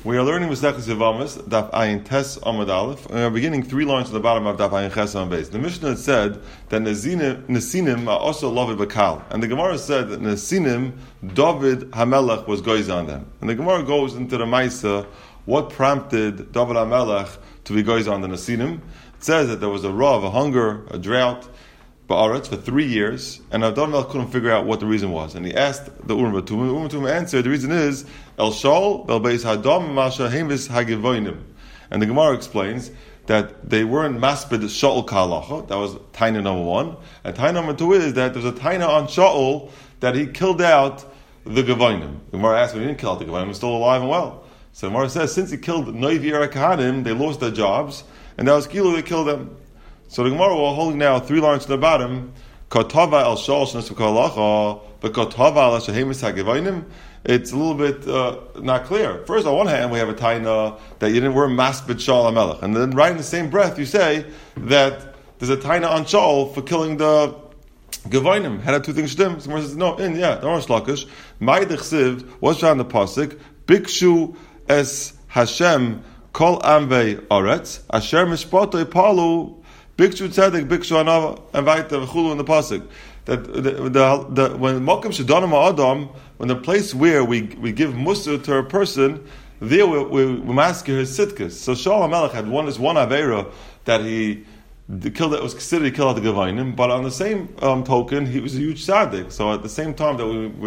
We are learning Masechus Yevamos, Daf Ayin Tes Amud Aleph, and we are beginning 3 lines at the bottom of Daf Ayin Ches Amud Beis. The Mishnah had said that Nesinim are also Lavi Bakal, and the Gemara said that Nesinim, David HaMelech was goyz on them. And the Gemara goes into the Maisa, what prompted David HaMelech to be goyz on the Nesinim. It says that there was a rav, a hunger, a drought, Ba'aretz for 3 years, and David HaMelech couldn't figure out what the reason was. And he asked the Urim Batum, and the Urim Batum answered, the reason is El Shal, Bel Beis Hadam, Masha Hemis Hagivoinim. And the Gemara explains that they weren't maspid Shaul Kalacha, that was taina number 1. And taina number 2 is that there's a taina on Shaul that he killed out the Gevoinim. The Gemara asked, well, he didn't kill out the Gevoinim, he's still alive and well. So the Gemara says, since he killed Noivi Erekahanim, they lost their jobs, and that was Kilu, they killed them. So the Gemara, we're holding now 3 lines to the bottom, Kotava El Shaul Shnesu Kalacha, but Kotava El Shehemis Hagivoinim. It's a little bit not clear. First, on one hand, we have a taina that you didn't wear maspid Shaul HaMelech, and then right in the same breath, you say that there's a taina on Shaul for killing the Gevoinim. Had 2 things stem. Someone says, no, don't Shlakish. Ma'idich Siv, what's on the pasuk? Bikshu es Hashem kol amvei aretz asher mishpato ipalu bikshu tzedek bikshu anava and vayta v'chulu in the pasuk. That when Mokim Shedanim Adam, when the place where we give Musar to a person, there we masker his sitkas. So Shaul HaMelech had one Aveira that he killed, that was considered to kill out the Gevoinim, but on the same token, he was a huge tzaddik. So at the same time that we're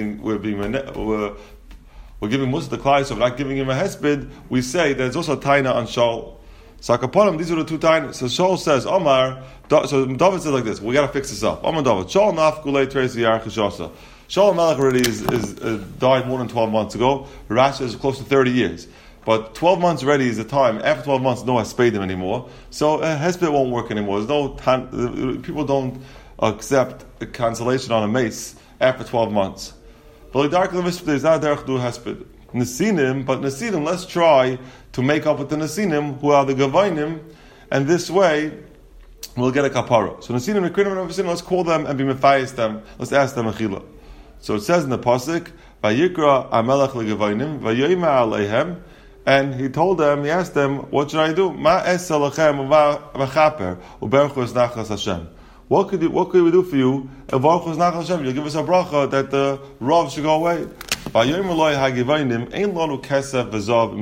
giving Musar to Klai, so we're not giving him a hesped, we say there's also a taina on Shaul. So Akaponim, these are the 2 tainas. So Shaul says, Omar, so David says like this, we got to fix this up. Omar David, Shaul nafkulei tresi yarchishasa. Shaul HaMelech already is died more than 12 months ago. Rashi is close to 30 years. But 12 months already is the time. After 12 months, no hespedim anymore. So hesped won't work anymore. There's no time, people don't accept a cancellation on a mace after 12 months. But like Dark Levisped is not derech do hesped. Nesinim, but Nesinim, let's try to make up with the Nesinim, who are the Gevoinim, and this way we'll get a kapara. So Nesinim, let's call them and be mefayis them. Let's ask them achila. So it says in the pasuk, Vayikra Amelech leGevoinim, Vayoyma Aleihem, and he told them, he asked them, what should I do? Ma es alachem v'chaper uberchus nachas Hashem. What could we do for you? Uberchus nachas Hashem. You'll give us a bracha that the rav should go away. We don't need any kesef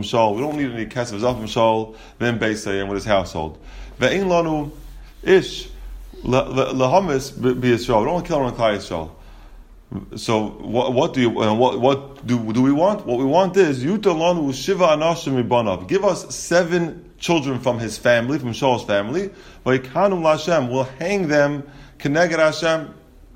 v'zav imshal then beisayim with his household. Ve'ein lanu ish lehamis b'Yisrael. We don't kill him on Klai Yisrael. So what do we want? What we want is Yuta lanu shiva anashim mibanav. Give us 7 children from his family, from Shaul's family. V'yikanum l'Hashem. We'll hang them keneged Hashem.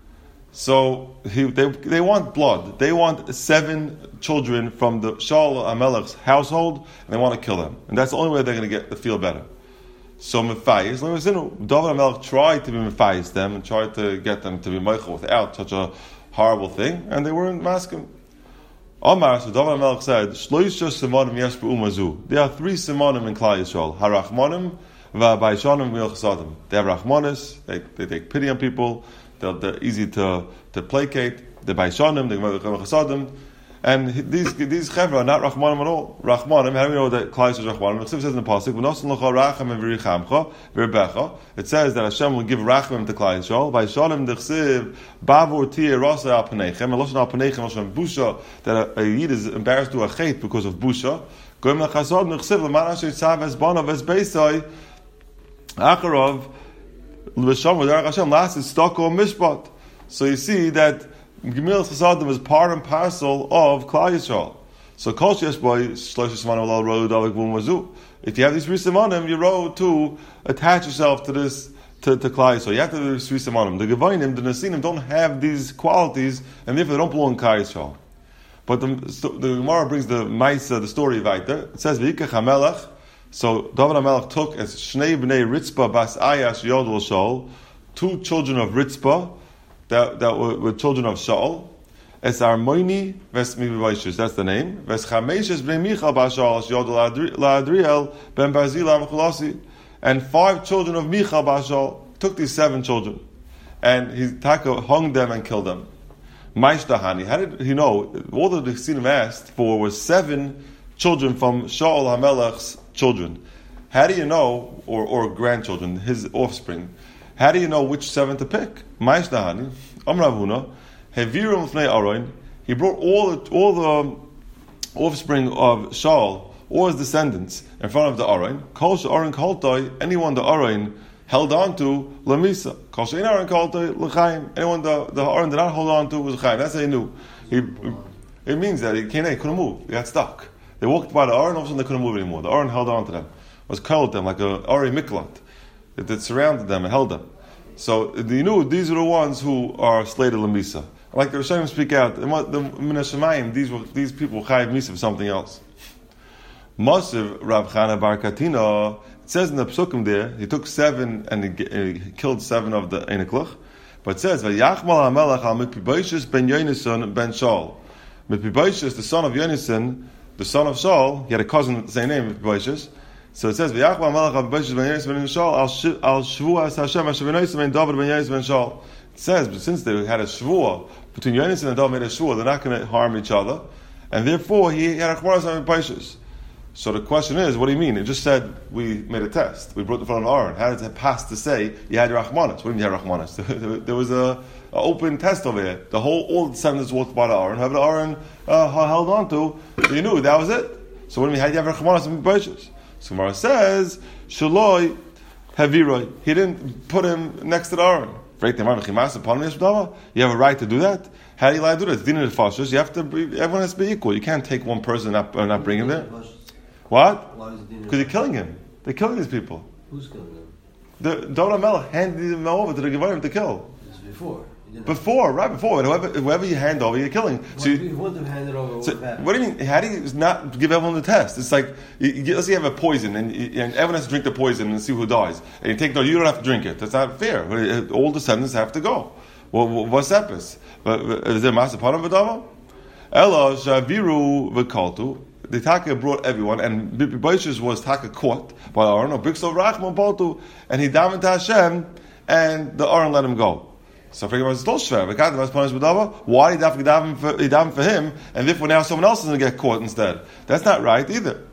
So they want blood. They want 7 children from the Shaul HaMelech's household, and they want to kill them. And that's the only way they're going to get to feel better. So Mephias, David HaMelech tried to be Mephias them and tried to get them to be Meichel without such a horrible thing, and they weren't masking. Omar, so David HaMelech said, Shloisha Simonim yesh b'umazu. There are 3 Simonim in Klai Yisrael. Harachmonim v'abayshonim v'ilchasadim. They have Rachmonis, they take pity on people, they're easy to placate. They're Baishanim, they're Chasadim. And these Chevra are not Rachmanim at all. Rachmanim, how do we know that Klai is Rachmanim? The Chsiv says in the Pasuk, it says that Hashem will give Rachmim to Klai Yisrael. Baishanim, the Chsiv, Bavur Tir Rasa al Panechem, and Loshan al Panechem, Loshan Busha, that a Yid is embarrassed to a Chet because of Busha. Goim Lachasadim, the Chsiv, L'man Asher Tzav Es Banav Es Beisai, Acharov, last is Stockholm Mishpat. So you see that Gemil Chasadim is part and parcel of Klai Yisrael. So Kol Sheyesh Boi Shlosh Simanim Lo Rodu Davik Bum Wazu. If you have these 3 Simanim, you row to attach yourself to this to Klai Yisrael. You have to do these 3 Simanim. The Gevoinim, the Nesinim don't have these qualities, and therefore they don't belong in Klai Yisrael. But the Gemara brings the Maisa, the story right there. It says V'yikach HaMelech. So David HaMelech took as Shnei Bnei Ritzpah Bas Ayash Yodel Shaul, 2 children of Ritzpah that were children of Shaul. Es Armoini Ves Mivaishus, that's the name. Ves Chameshes Bnei Michal Bas Shaul Yodel LaAdriel Ben Barzila Mecholasi, and 5 children of Michal Bas Shaul. Took these 7 children, and he hung them and killed them. Maishtahani, how did he know? All that the Chassidim asked for was 7 children from Shaul HaMelech's children. How do you know, or grandchildren, his offspring? How do you know which 7 to pick? Ma'ash Dahani, Amar Avuna, Hevirum Fnei Aron. He brought all the offspring of Shaul, all his descendants, in front of the Aron. Kol She'aron Koltoi, anyone the Aron held on to, Lamisa. Kol She'ein Aron Koltoi, L'chaim. Anyone the Aron did not hold on to was L'chaim. That's how he knew. It means that he couldn't move. He got stuck. They walked by the Aron, all of a sudden they couldn't move anymore. The Aron held on to them. Was curled them like a Ari Miklat. It surrounded them and held them. So you knew these are the ones who are slated Lamisa. Like the Rishonim speak out, the Min HaShamayim, these people chayiv misa for something else. Masiv Rav Chana Bar Katina, it says in the Psukim there, he took 7 and he killed 7 of the Einiklach. But it says, Vayachmal HaMelech al Mephibosheth ben Yonasan ben Shaul. Mephibosheth, the son of Yonasan, the son of Shaul, he had a cousin with the same name, Mephibosheth. So it says, V'yachma Melech HaMephibosheth ben Yonasan ben Shaul al Shvuas Hashem Hashem ben Yonasan ben David ben Yonasan ben Shaul. It says, but since they had a shvuah between Yonasan and David made a shvuah, they're not going to harm each other, and therefore he had a chmaras on Mephibosheth. So the question is, what do you mean? It just said we made a test. We brought the front of Aaron. How does it pass to say you had your Rachmanas? What do you mean you had Rachmanas? There was a open test over here. All the descendants walked by the Aaron. Whoever the Aaron held on to, so you knew that was it. So what do you mean? How do you have Rachmanas and Mephibosheth? So Gemara says, Shaloi Haviroi. He didn't put him next to the Aaron. You have a right to do that? How do you like to do that? It's din of the You have to. Everyone has to be equal. You can't take one person and not bring him there. What? Because you're killing him. They're killing these people. Who's killing them? The David HaMelech handed them over to the Gevarim to kill. This is before. Right before. Whoever you hand over, you're killing. So you want to hand it over. So what do you mean? How do you not give everyone the test? It's like, let's say you have a poison, and everyone has to drink the poison and see who dies. And you don't have to drink it. That's not fair. All descendants have to go. Well, what's that? Is there master part of Vadava? Ella Shaviru V'Kaltu. The Taka brought everyone, and Mephibosheth was Taka caught by Aaron, or Bixov Rachman Poltu, and he davened to Hashem, and the Aaron let him go. So why did he daven for him, and therefore now someone else is going to get caught instead? That's not right either.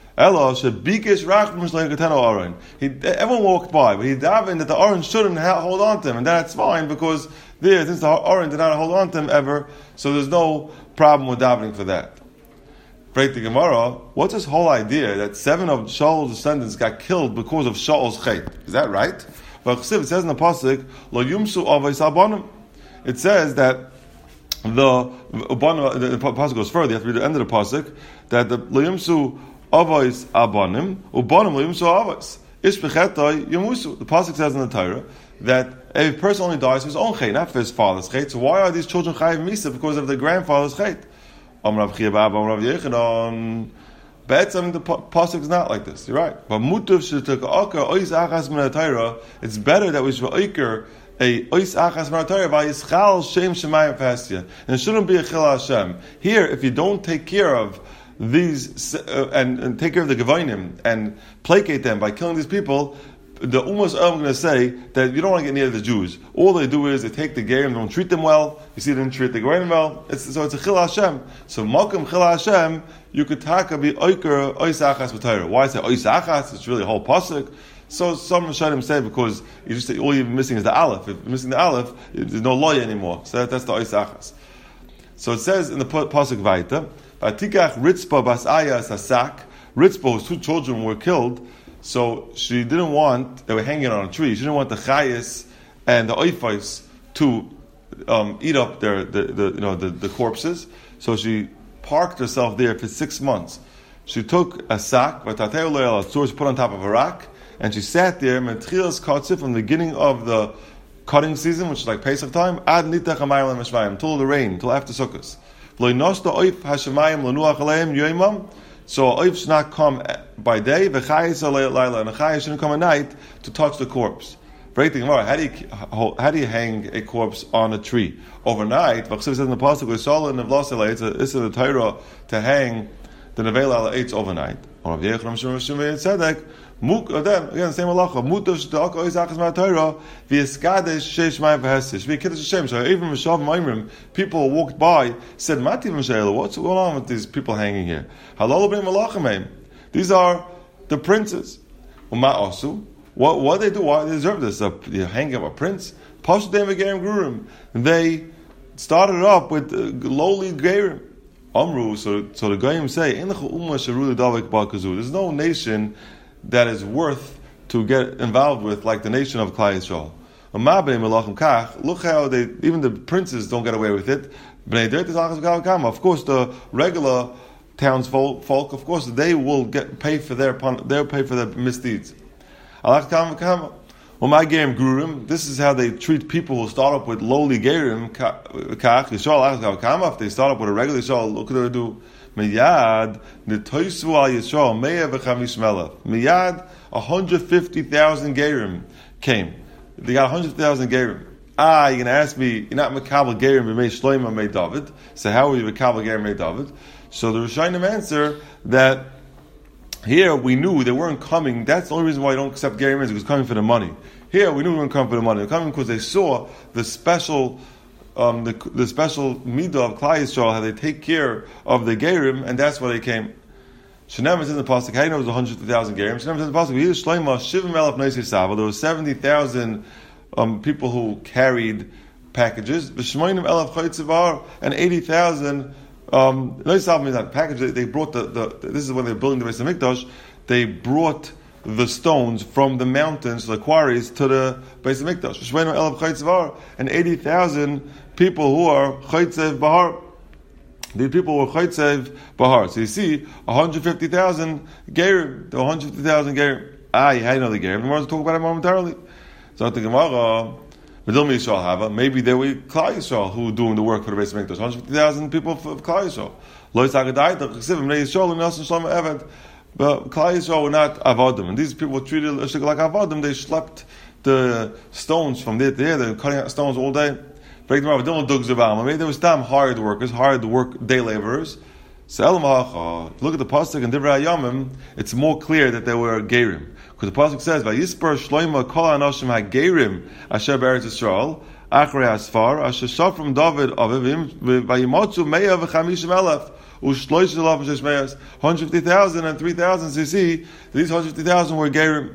Everyone walked by, but he davened that the Aaron shouldn't hold on to him, and that's fine because since the Aaron did not hold on to him ever, so there's no problem with davening for that. Break the Gemara. What's this whole idea that 7 of Shaul's descendants got killed because of Shaul's chait? Is that right? But it says in the pasuk, "Lo yumsu avos abanim." It says that the pasuk goes further. You have to read the end of the pasuk that the lo yumsu avos abanim ubanim lo yumsu avos ish bechetay yamusu. The pasuk says in the Torah that a person only dies for his own chait, not for his father's chait. So why are these children chayiv misa because of their grandfather's chait? The pasuk is not like this. You're right. But it's better that we should oiker a ois achas maratorah by yischal shem shemayim fastia, and it shouldn't be a chil Hashem. Here, if you don't take care of these and take care of the gevonim and placate them by killing these people, the Ummahs are going to say that you don't want to get near the Jews. All they do is they take the Gerim, don't treat them well. You see them treat the Gerim well. So it's a Chil Hashem. So Malkum Chil Hashem, you could taka be Oiker Ois Achas B'Torah. Why say Ois Achas? It's really a whole pasuk. So some Rishonim say because you just say all you're missing is the Aleph. If you're missing the Aleph, there's no loya anymore. So that's the Ois Achas. So it says in the pasuk Vaita, Vatikach Ritzpa Bas Aya Sasak. Ritzpa, whose 2 children were killed. So she didn't want, they were hanging on a tree, she didn't want the chayas and the oifais to eat up the corpses. So she parked herself there for 6 months. She took a sack, she put on top of a rock, and she sat there from the beginning of the cutting season, which is like Pesach time, until the rain, until after Sukkot. So oif should not come by day, and a chayis shouldn't come at night to touch the corpse. How do you hang a corpse on a tree overnight? It says in the pasuk, it's the Torah to hang the nevela ala eitz overnight. Or Rav Yechon Shimon Tzedek, then again the same halacha. Mutav shtaka oizachas ma'Torah v'eskadesh sheish mayim v'hesish. V'kiddush Hashem. So even Mishav Ma'imrim, people walked by, said, "Mati v'mshayla, what's going on with these people hanging here? Halal b'nei malachim. These are the princes. U'ma asu. What they do? Why they deserve this? They're hanging up a prince. Pashutim v'gerim grurim. They started up with lowly gerim. Amru. So the Goyim say, there's no nation that is worth to get involved with like the nation of Klal Yisrael. Look how even the princes don't get away with it. Of course, the regular townsfolk, of course, they will pay for their misdeeds. This is how they treat people who start up with lowly gerim. If they start up with a regular yishal, look what they do. Miyad netoisu al yishal me'ah v'chamish melech. Miyad 150,000 gerim came. They got 150,000 gerim. You're gonna ask me, you're not mekabel gerim b'mei shloima mei David. So how are you mekabel gerim mei David? So the Rishonim answer that here we knew they weren't coming. That's the only reason why you don't accept gerim is because coming for the money. Here we knew they weren't coming for the money. They're coming because they saw the special the special midah of Klal Yisrael, how they take care of the gerim, and that's why they came. Shenem is in the pasuk. How do you know it was 100,000 gerim? Shenem is in the pasuk. There were 70,000 people who carried packages. And 80,000. That package they brought this is when they're building the Beis Hamikdash. They brought the stones from the mountains, the quarries, to the Beis Hamikdash. And 80,000 people who are Chaytzev Bahar. These people were Chaytzev Bahar. So you see, 150,000 Gerim. There were 150,000 Gerim. How do you know the Gerim? We're going to talk about it momentarily. So the Gemara, maybe they were Klal Yisrael who were doing the work for the Beis Hamikdash. 150,000 people for Klal Yisrael. But Klal Yisrael were not avodim, and these people were treated like avodim. They schlepped the stones from there to there. They were cutting out stones all day. Maybe they were hired workers, hired work day laborers. So look at the pasuk in Divrei Hayamim. It's more clear that they were gerim, because the pasuk says, "Vayisper Shlomo kol hanoshim hagerim asher be'eretz Yisrael achrei asfar asher shafram David avivim vayimotzu me'ah v'chamishim elef." 150,000 and 3,000. So you see, these 150,000 were gerim.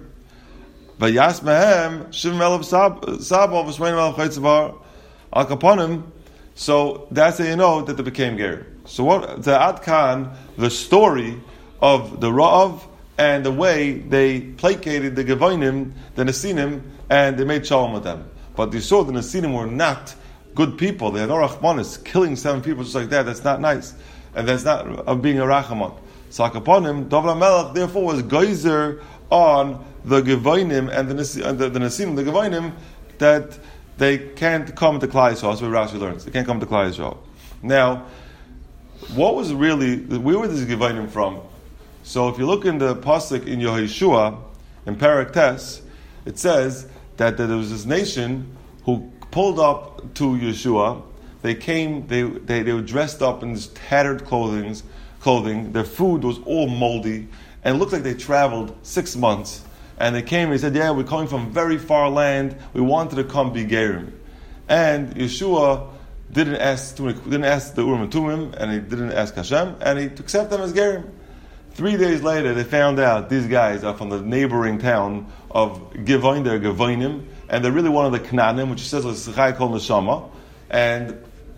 Vayas mehem shivim elef sabal v'shmein elef chaytzavar al kaponim. So that's how you know that they became gerim. So what the Adkan, the story of the Ra'av and the way they placated the Gevonim, the Nesinim, and they made shalom with them. But you saw the Nesinim were not good people. They had no rachmanis, killing 7 people just like that. That's not nice. And that's not being a rachamon. So Akaponim, David HaMelech, therefore was geyser on the Gevonim and the Nesinim, the Gevonim, that they can't come to Klal Yisrael. That's what Rashi learns. They can't come to Klal Yisrael. Now, what was really, where were these Gevonim from? So if you look in the pasuk in Yehoshua, in Perek Tes, it says that there was this nation who pulled up to Yeshua. They came, they were dressed up in this tattered clothing. Their food was all moldy, and it looked like they traveled 6 months. And they came and they said, "Yeah, we're coming from very far land. We wanted to come be gerim." And Yeshua didn't ask the Urim and Tumim, and he didn't ask Hashem, and he accepted them as gerim. 3 days later, they found out these guys are from the neighboring town of Givoin. They're Gevoinim, and they're really one of the Knaanim, which says it's Chai Kol Neshama, and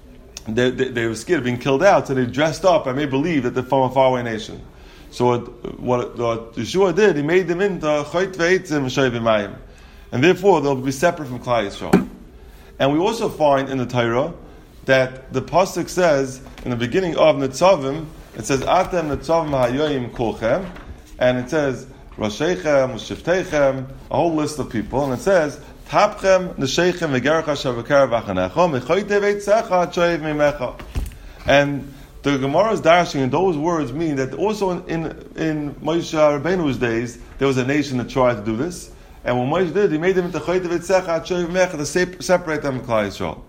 they were scared of being killed out, so they dressed up and made believe that they're from a faraway nation. So what Yeshua did, he made them into Chayt Ve'etzim V'Shayv Mayim, and therefore they'll be separate from Klal Yisrael. And we also find in the Torah that the pasuk says in the beginning of Nitzavim, it says Atem Nitzavim Hayoyim Kolchem, and it says Rashechem, Shiftechem, a whole list of people, and it says Tapchem Neshechem V'Gercha Shavakar V'Chanecha Mechoyte Ve'etzecha Choyev Mimecha. And the Gemara is dashing, and those words mean that also in Moshe Rabbeinu's days there was a nation that tried to do this, and when Moshe did, he made them into Choyte Ve'etzecha Choyev Mimecha to separate them from Klal Yisrael.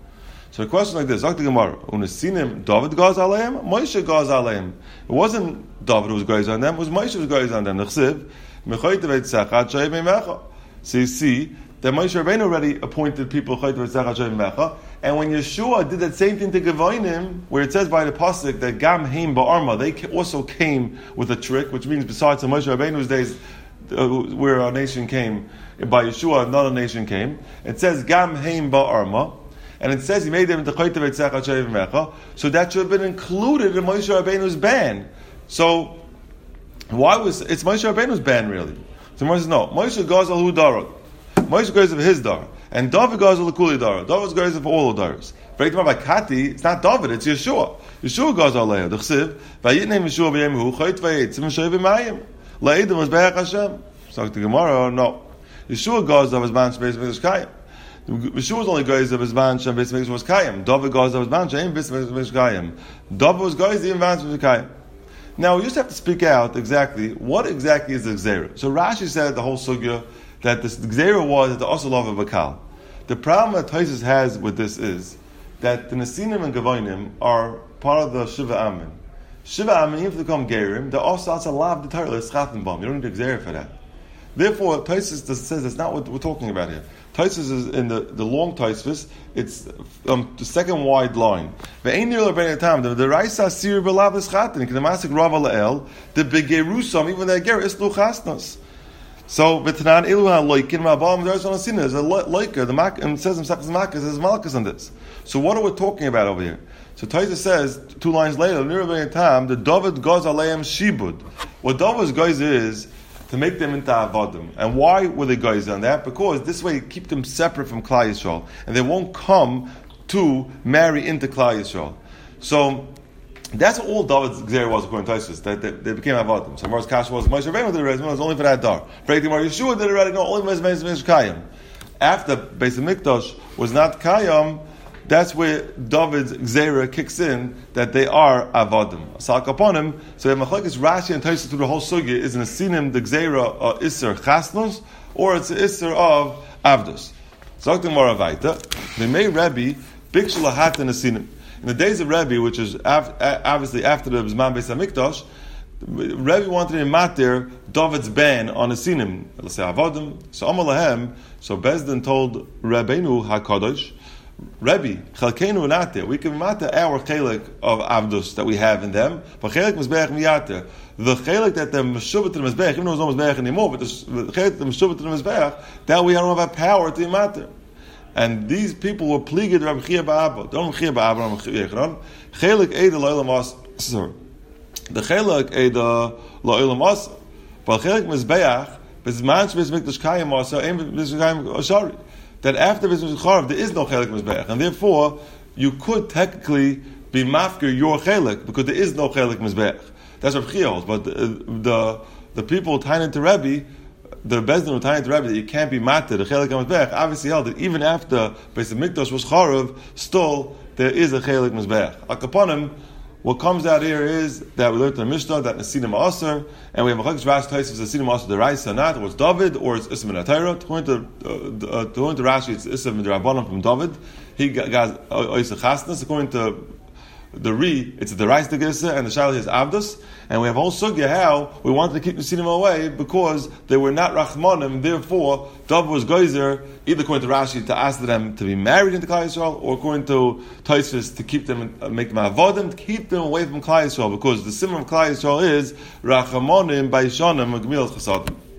So the question like this: Zakti Gemara, Unasinim David gaz aleim, Moshe gaz aleim. It wasn't David who was goes on them; it was Moshe who was goes on them. Nechsiv mechoyt v'tzachat shayim mecha. So you see that Moshe Rabbeinu already appointed people choyt v'tzachat shayim mecha, and when Yeshua did that same thing to Gevonim, where it says by the pasuk that Gam Heim Ba'arma, they also came with a trick, which means besides the Moshe Rabbeinu's days, where our nation came by Yeshua, another nation came. It says Gam Heim Ba'arma. And it says he made them into Chayte Veitzach Hashem Mecha, so that should have been included in Moshe Rabbeinu's ban. So why was it's Moshe Rabbeinu's ban really? So Moshe says no. Moshe Gazel Hu Dara. Moshe goes of his dar, and David Gazel Lekuli Dara. David goes of all the daras. But by Kati, it's not David, it's Yeshua. Yeshua Gazel Leah. The Chsiv Vayitnei Yeshua V'Yemhu Chayte Vayitz Moshe V'Mayim La'edim was Be'ach Hashem. So the Gemara no. Yeshua Gazel of his man Shbeis V'Yishkayim. Yeshua was only guys of his man Shem Beis Mikdash was Kayim. David guys of his man Shem Beis Mikdash Kayim. David was guys even man Shem Kayim. Now we just have to speak out exactly what exactly is the Gzeira. So Rashi said the whole sugya that this Gzeira was that the Osalav of Bakal. The problem that Taisus has with this is that the Nesinim and Gavonim are part of the Shiva Amin. Shiva Amin, even if they become Gerim, they're also Osalav the Torah Schattenbaum. You don't need a Gzeira for that. Therefore, Taisus says that's not what we're talking about here. Taisus is in the long Taisus. It's the second wide line. The Raisa Sir Belav Chatin, the Masik Rava Lael, the Begerusam, even the Ger Islu Chasnos. So V'tanan Ilu HaLoikin Ma'abam there's on a sin. There's a loiker. The Mak and says himself as Makas says Malkas on this. So what are we talking about over here? So Taisus says 2 lines later, the David Gaz Aleim Shibud. What David's guys is to make them into avodim. And why were they guys on that? Because this way keep them separate from Klal Yisrael, and they won't come to marry into Klal Yisrael. So that's what all David's Gzeir was according to Taisus, that they became avodim. So Mars Kash was Moshe Rabbeinu did it was only for that dar. Breaking Mar Yeshua did it already. No, only Beis Kayim. After Beis Mikdash was not Kayim, that's where David's Gzeira kicks in, that they are avodim. Salk upon him. So the machlokes Rashi and Taisus through the whole sugya is in a sinim the Gzeira Isser Chasnos, or it's an Isser of Avdus. Salk the Moravaita. They may Rebbe Bikshul Lahat in a sinim. In the days of Rebbe, which is obviously after the Zman Beis Hamikdash, Rebbe wanted to matter David's ban on a sinim. Let's say avodim. So Amar Lahem. So Bezdin told Rabbeinu Hakadosh, Rebbe, chalkeinu nate. We can matter our chelik of avdus that we have in them, but chelik mizbeach miyater. The chelik that the meshubah to the mizbeach, even though it's not mizbeach anymore, but the chelik the meshubah to the mizbeach, that we don't have power to matter. And these people were pleaded Rabbi Chia Ba'abba. Don't Chia Ba'abba, Rabbi Chia Ba'abba. Chelik eda lo'ilam as. The chelik eda lo'ilam as, but chelik mizbeach bezman shbeis mikdash kayim asa ein bezman kayim ashari. That after Mizbeach Charav there is no chelik mizbeach, and therefore you could technically be mafkir your chelik because there is no chelik mizbeach. That's what Chia holds. But the people tying to Rebbe, the Bezdin were tying to Rebbe that you can't be matir the chelik mizbeach. Obviously held that even after Beis Mikdash was Charav, still there is a chelik mizbeach. Akaponim. What comes out here is that we learned in the Mishnah that Nesinim Aser, and we have a Chagsh Rashi Taisus Nesinim Aser the Raisa not, or it's David, or it's Issa min HaTorah. According to Rashi, it's Issa min Rabbanan from David. He got Oisa Chasnas. According to the it's the Raisa Issa, and the Shaila is Avdus. And we have a whole sugya how we wanted to keep Nesinim away because they were not Rachmanim. Therefore, David was Geyser, either according to Rashi to ask them to be married into Klal Yisrael, or according to Taisus to keep them, make them avodim, to keep them away from Klal Yisrael, because the simmer of Klal Yisrael is Rachmanim by Shonim Gemilas Chasadim.